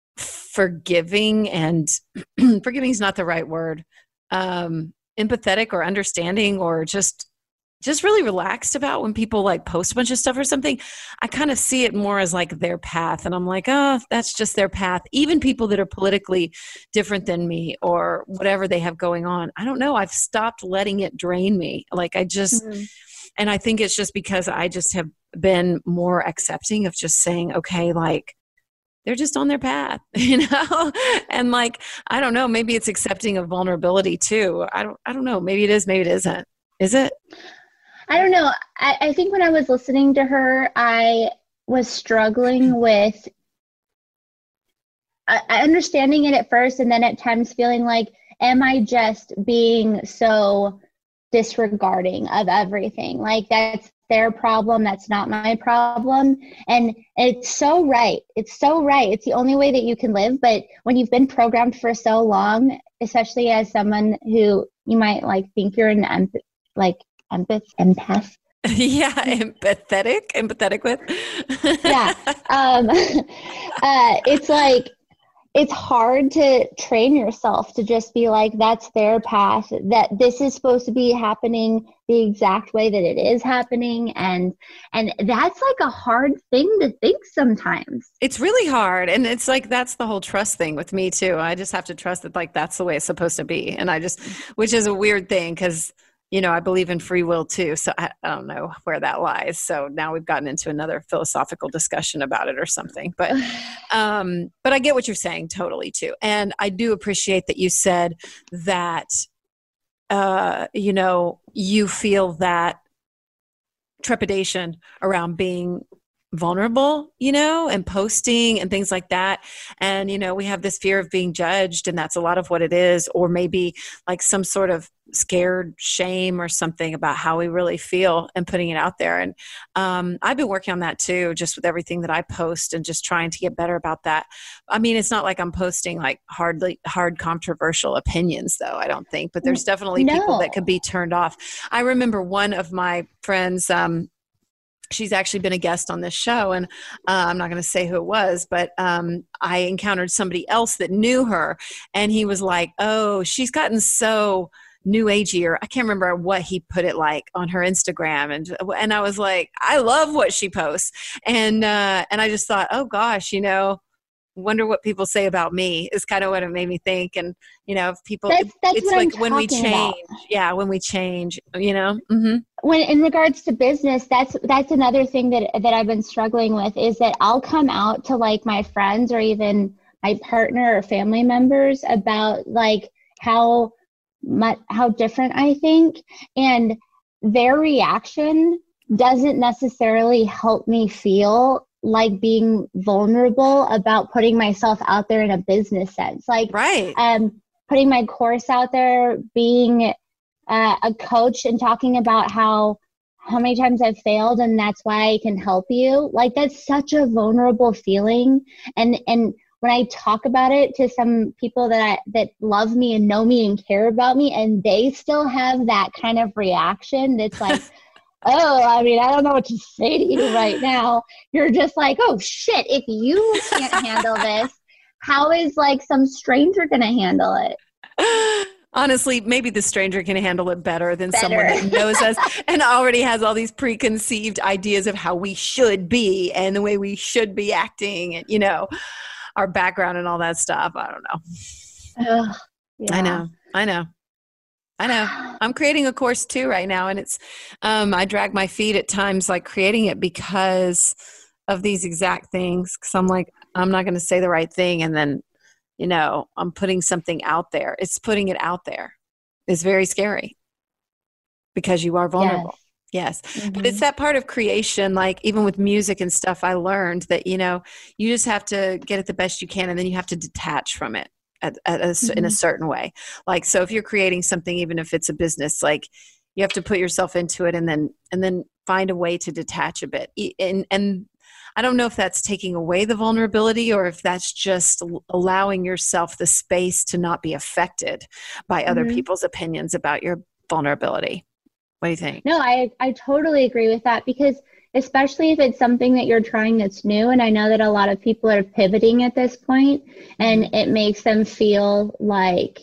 A: forgiving, and forgiving is not the right word. Um, empathetic or understanding, or just just really relaxed about when people like post a bunch of stuff or something. I kind of see it more as like their path. And I'm like, oh, that's just their path. Even people that are politically different than me or whatever they have going on. I don't know. I've stopped letting it drain me. Like I just, mm-hmm. and I think it's just because I just have been more accepting of just saying, okay, like they're just on their path, you know? And like, I don't know, maybe it's accepting of vulnerability too. I don't, I don't know. Maybe it is, maybe it isn't. Is it?
C: I don't know. I, I think when I was listening to her, I was struggling with uh, understanding it at first, and then at times feeling like, am I just being so disregarding of everything. Like, that's their problem. That's not my problem. And it's so right. It's so right. It's the only way that you can live. But when you've been programmed for so long, especially as someone who you might like think you're an empath, like empath, empath.
A: Yeah, empathetic, empathetic with.
C: Yeah. Um, uh, it's like, it's hard to train yourself to just be like, that's their path, that this is supposed to be happening the exact way that it is happening. And, and that's like a hard thing to think sometimes.
A: It's really hard. And it's like, that's the whole trust thing with me too. I just have to trust that like, that's the way it's supposed to be. And I just, which is a weird thing because, you know, I believe in free will too. So I, I don't know where that lies. So now we've gotten into another philosophical discussion about it or something, but, um, but I get what you're saying totally too. And I do appreciate that you said that, uh, you know, you feel that trepidation around being vulnerable, you know, and posting and things like that. And, you know, we have this fear of being judged, and that's a lot of what it is, or maybe like some sort of scared shame or something about how we really feel and putting it out there. And um, I've been working on that too, just with everything that I post and just trying to get better about that. I mean, it's not like I'm posting like hardly hard controversial opinions though, I don't think, but there's definitely
C: No.
A: people that could be turned off. I remember one of my friends, um, she's actually been a guest on this show, and uh, I'm not going to say who it was, but um, I encountered somebody else that knew her, and he was like, oh, she's gotten so new agey, or I can't remember what he put it like on her Instagram. And, and I was like, I love what she posts. And, uh, and I just thought, oh gosh, you know, wonder what people say about me is kind of what it made me think. And, you know, if people,
C: That's, that's
A: it's
C: what
A: like
C: I'm
A: when we
C: talking
A: change,
C: about.
A: yeah, when we change, you know, mm-hmm.
C: When in regards to business, that's that's another thing that that I've been struggling with, is that I'll come out to like my friends or even my partner or family members about like how much how different I think, and their reaction doesn't necessarily help me feel like being vulnerable about putting myself out there in a business sense. Like,
A: right.
C: um, putting my course out there, being uh, a coach and talking about how, how many times I've failed and that's why I can help you. Like, that's such a vulnerable feeling. And, and when I talk about it to some people that I, that love me and know me and care about me, and they still have that kind of reaction, that's like, oh, I mean, I don't know what to say to you right now. You're just like, oh shit, if you can't handle this, how is like some stranger going to handle it?
A: Honestly, maybe the stranger can handle it better than
C: Better.
A: someone that knows us and already has all these preconceived ideas of how we should be and the way we should be acting and, you know, our background and all that stuff. I don't know.
C: Ugh, yeah.
A: I know. I know. I know. I'm creating a course too right now, and it's, um, I drag my feet at times like creating it because of these exact things. Cause I'm like, I'm not going to say the right thing. And then, you know, I'm putting something out there. It's putting it out there. It's very scary because you are vulnerable. Yes. yes. Mm-hmm. But it's that part of creation, like even with music and stuff, I learned that, you know, you just have to get it the best you can, and then you have to detach from it. At, at a, mm-hmm. in a certain way. Like, so if you're creating something, even if it's a business, like you have to put yourself into it and then, and then find a way to detach a bit. And, and I don't know if that's taking away the vulnerability or if that's just allowing yourself the space to not be affected by other mm-hmm. people's opinions about your vulnerability. What do you think?
C: No, I, I totally agree with that, because especially if it's something that you're trying that's new. And I know that a lot of people are pivoting at this point, and mm-hmm. it makes them feel like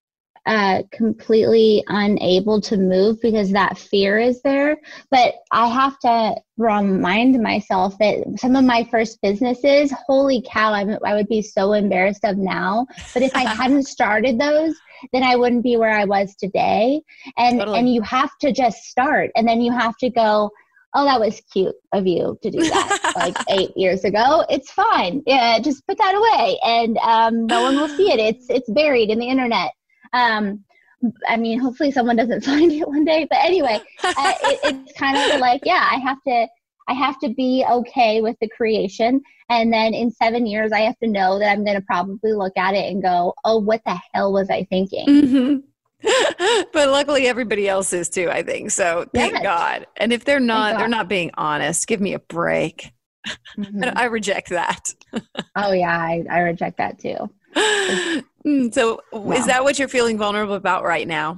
C: uh, completely unable to move because that fear is there. But I have to remind myself that some of my first businesses, holy cow, I, I would be so embarrassed of now. But if I hadn't started those, then I wouldn't be where I was today. And totally. And you have to just start, and then you have to go, oh, that was cute of you to do that like eight years ago. It's fine. Yeah, just put that away, and um, no one will see it. It's it's buried in the internet. Um, I mean, hopefully someone doesn't find it one day. But anyway, uh, it, it's kind of like, yeah, I have to I have to be okay with the creation, and then in seven years, I have to know that I'm going to probably look at it and go, oh, what the hell was I thinking?
A: Mm-hmm. But luckily everybody else is too, I think. So thank
C: Yes.
A: God. And if they're not,
C: God.
A: they're not being honest. Give me a break.
C: Mhm.
A: I, I reject that.
C: Oh yeah, I, I reject that too.
A: Mm, so
C: No.
A: is that what you're feeling vulnerable about right now?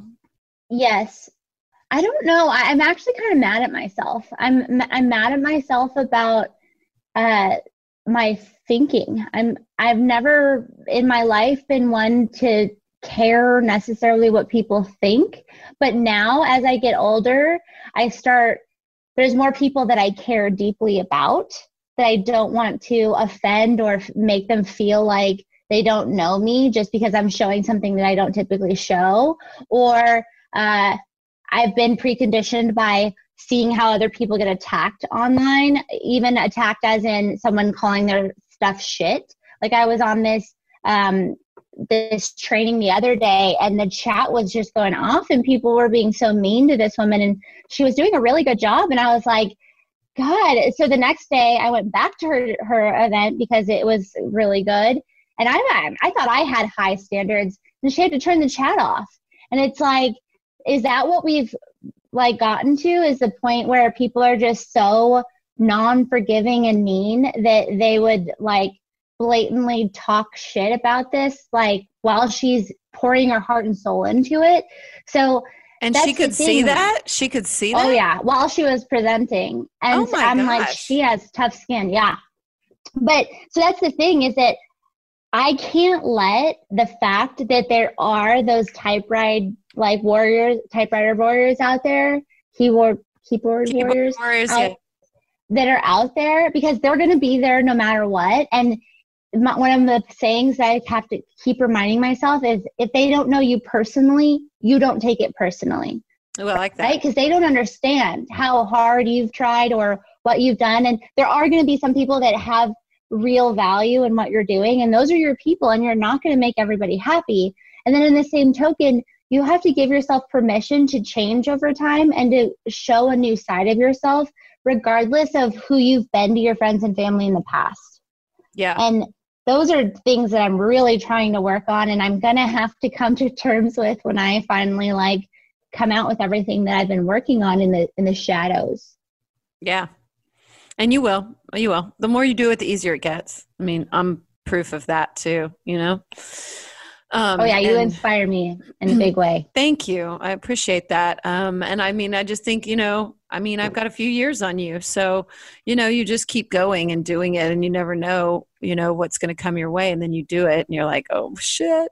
C: Yes. I don't know. I, I'm actually kind of mad at myself. I'm I'm mad at myself about uh, my thinking. I'm I've never in my life been one to care necessarily what people think, but now as I get older, I start there's more people that I care deeply about that I don't want to offend or make them feel like they don't know me just because I'm showing something that I don't typically show, or uh, I've been preconditioned by seeing how other people get attacked online, even attacked as in someone calling their stuff shit. Like I was on this um, this training the other day and the chat was just going off and people were being so mean to this woman and she was doing a really good job. And I was like, God. So the next day I went back to her, her event because it was really good. And I, I thought I had high standards and she had to turn the chat off. And it's like, is that what we've like gotten to, is the point where people are just so non-forgiving and mean that they would like blatantly talk shit about this, like while she's pouring her heart and soul into it. So
A: and she could see that she could see that.
C: Oh yeah, while she was presenting. And
A: oh my
C: I'm
A: gosh.
C: like, she has tough skin. Yeah. But so that's the thing, is that I can't let the fact that there are those typewriter like warriors, typewriter warriors out there, keyboard keyboard,
A: Keyboard
C: warriors,
A: warriors
C: out,
A: yeah.
C: that are out there, because they're going to be there no matter what. And my, one of the sayings that I have to keep reminding myself is, if they don't know you personally, you don't take it personally.
A: Oh, I like that.
C: Right? Because they don't understand how hard you've tried or what you've done. And there are going to be some people that have real value in what you're doing, and those are your people, and you're not going to make everybody happy. And then in the same token, you have to give yourself permission to change over time and to show a new side of yourself, regardless of who you've been to your friends and family in the past.
A: Yeah.
C: And those are things that I'm really trying to work on, and I'm going to have to come to terms with when I finally like come out with everything that I've been working on in the in the shadows.
A: Yeah. And you will. You will. The more you do it, the easier it gets. I mean, I'm proof of that too, you know? Um,
C: oh, yeah. You
A: and,
C: inspire me in a big way.
A: Thank you. I appreciate that. Um, and I mean, I just think, you know, I mean, I've got a few years on you. So, you know, you just keep going and doing it, and you never know, you know, what's going to come your way. And then you do it and you're like, oh shit.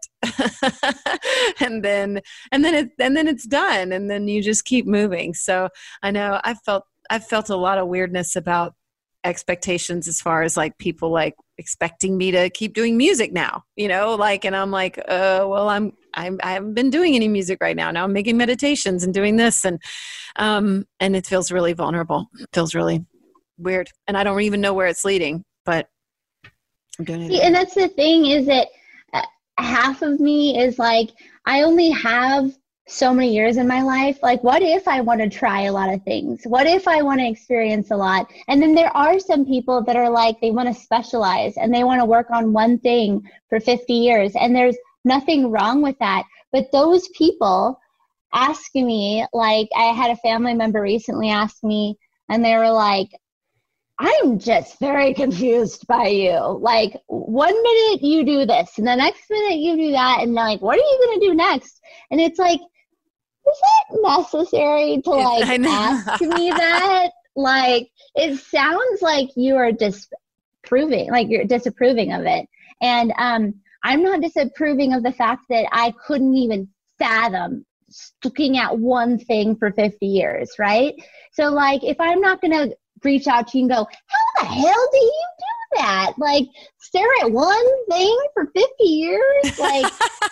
A: and then, and then it, and then it's done. And then you just keep moving. So I know I felt, I've felt a lot of weirdness about expectations as far as like people like expecting me to keep doing music now, you know, like, and I'm like, uh, well, I'm, I'm, I haven't been doing any music right now. Now I'm making meditations and doing this. And, um, and it feels really vulnerable. It feels really weird. And I don't even know where it's leading, but I'm doing it.
C: See, and that's the thing, is that uh, half of me is like, I only have so many years in my life. Like, what if I want to try a lot of things? What if I want to experience a lot? And then there are some people that are like, they want to specialize and they want to work on one thing for fifty years. And there's nothing wrong with that. But those people ask me, like, I had a family member recently ask me, and they were like, I'm just very confused by you. Like, one minute you do this and the next minute you do that. And like, what are you going to do next? And it's like, is it necessary to like ask me that? Like, it sounds like you are disapproving, like you're disapproving of it. And um, I'm not disapproving of the fact that I couldn't even fathom looking at one thing for fifty years, right? So like, if I'm not going to reach out to you and go, how the hell do you do that? Like, stare at one thing for fifty years? Like,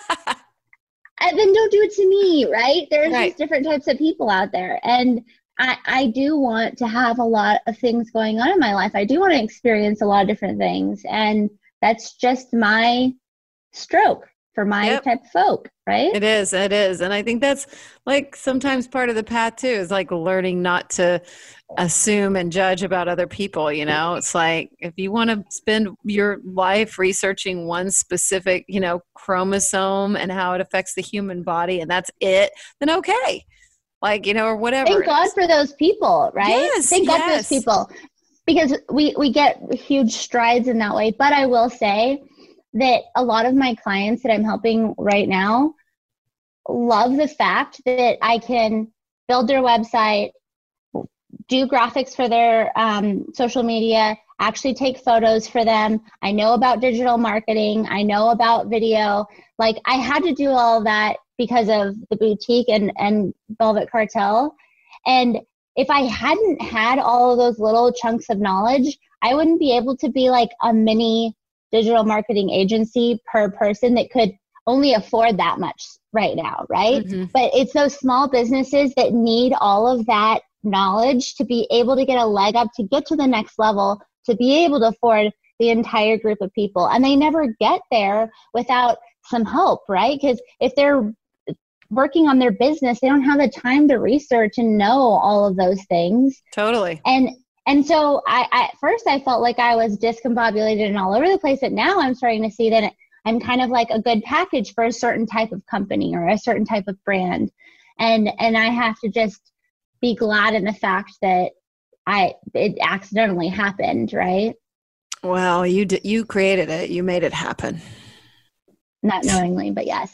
C: and then don't do it to me, right? There's
A: right.
C: These different types of people out there. And I, I do want to have a lot of things going on in my life. I do want to experience a lot of different things. And that's just my stroke. for my
A: Yep.
C: type of folk, right?
A: It is. It is. And I think that's like sometimes part of the path too, is like learning not to assume and judge about other people. You know, it's like if you want to spend your life researching one specific, you know, chromosome and how it affects the human body, and that's it, then okay. Like, you know, or whatever.
C: Thank God for those people, right?
A: Yes,
C: Thank God
A: yes.
C: for those people. Because we, we get huge strides in that way. But I will say that a lot of my clients that I'm helping right now love the fact that I can build their website, do graphics for their um, social media, actually take photos for them. I know about digital marketing. I know about video. Like, I had to do all of that because of the boutique and, and Velvet Cartel. And if I hadn't had all of those little chunks of knowledge, I wouldn't be able to be like a mini digital marketing agency per person that could only afford that much right now, right? Mm-hmm. But it's those small businesses that need all of that knowledge to be able to get a leg up, to get to the next level, to be able to afford the entire group of people. And they never get there without some help, right? Because if they're working on their business, they don't have the time to research and know all of those things.
A: Totally.
C: And and so I, I at first I felt like I was discombobulated and all over the place, but now I'm starting to see that I'm kind of like a good package for a certain type of company or a certain type of brand. And and I have to just be glad in the fact that I it accidentally happened, right?
A: Well, you did, you created it. You made it happen.
C: Not knowingly, but yes.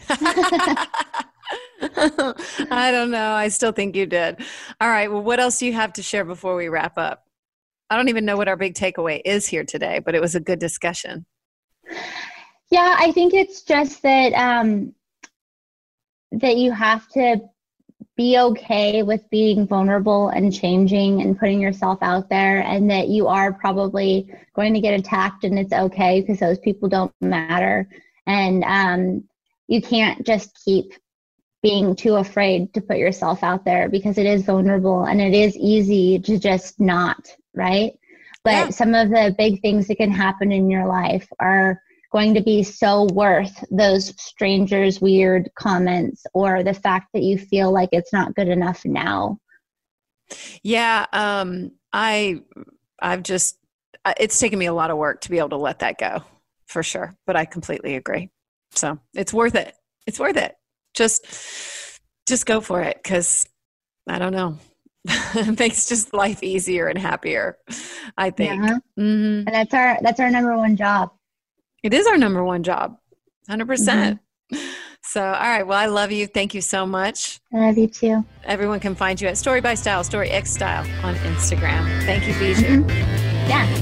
A: I don't know. I still think you did. All right. Well, what else do you have to share before we wrap up? I don't even know what our big takeaway is here today, but it was a good discussion.
C: Yeah, I think it's just that um, that you have to be okay with being vulnerable and changing and putting yourself out there, and that you are probably going to get attacked, and it's okay because those people don't matter. And um, you can't just keep being too afraid to put yourself out there, because it is vulnerable and it is easy to just not, right? But yeah. Some of the big things that can happen in your life are going to be so worth those strangers' weird comments or the fact that you feel like it's not good enough now.
A: Yeah, um, I, I've just, it's taken me a lot of work to be able to let that go, for sure. But I completely agree. So it's worth it. It's worth it. Just, just go for it. Cause I don't know, it makes just life easier and happier, I think.
C: Yeah.
A: Mm-hmm.
C: And that's our, that's our number one job.
A: It is our number one job. one hundred percent.
C: Mm-hmm.
A: So, all right. Well, I love you. Thank you so much.
C: I love you too.
A: Everyone can find you at Story by Style, Story X Style on Instagram. Thank you, Bijou.
C: Mm-hmm. Yeah.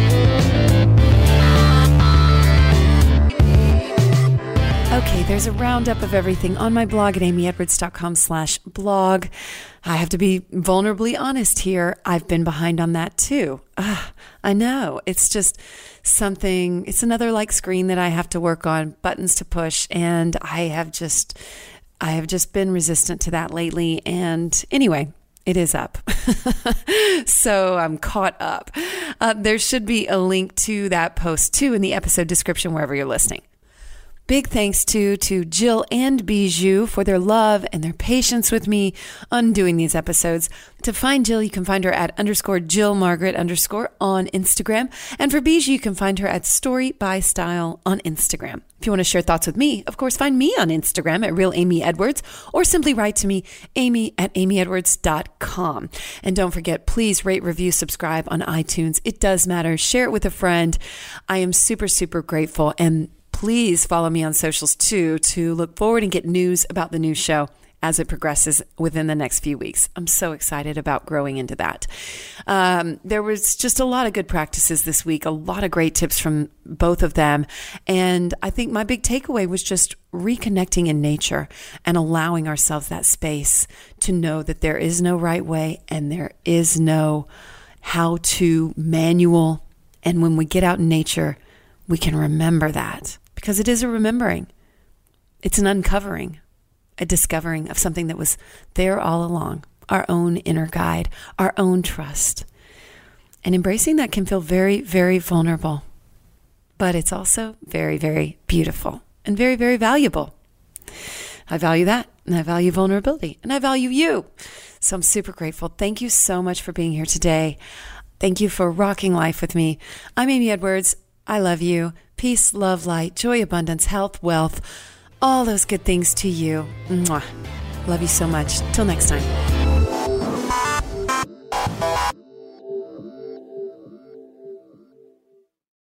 A: Okay, there's a roundup of everything on my blog at amyedwards.com slash blog. I have to be vulnerably honest here. I've been behind on that too. Uh, I know. It's just something, it's another like screen that I have to work on, buttons to push. And I have just, I have just been resistant to that lately. And anyway, it is up. So I'm caught up. Uh, there should be a link to that post too in the episode description, wherever you're listening. Big thanks to, to Jill and Bijou for their love and their patience with me on doing these episodes. To find Jill, you can find her at underscore Jill Margaret underscore on Instagram. And for Bijou, you can find her at Story by Style on Instagram. If you want to share thoughts with me, of course, find me on Instagram at Real Amy Edwards, or simply write to me, amy at amy edwards dot com. And don't forget, please rate, review, subscribe on iTunes. It does matter. Share it with a friend. I am super, super grateful. And please follow me on socials too, to look forward and get news about the new show as it progresses within the next few weeks. I'm so excited about growing into that. Um, there was just a lot of good practices this week, a lot of great tips from both of them. And I think my big takeaway was just reconnecting in nature and allowing ourselves that space to know that there is no right way and there is no how-to manual. And when we get out in nature, we can remember that. Because it is a remembering. It's an uncovering, a discovering of something that was there all along, our own inner guide, our own trust. And embracing that can feel very, very vulnerable. But it's also very, very beautiful. and very, very valuable. I value that, and I value vulnerability, and I value you. So I'm super grateful. Thank you so much for being here today. Thank you for rocking life with me. I'm Amy Edwards. I love you. Peace, love, light, joy, abundance, health, wealth, all those good things to you. Mwah. Love you so much. Till next time.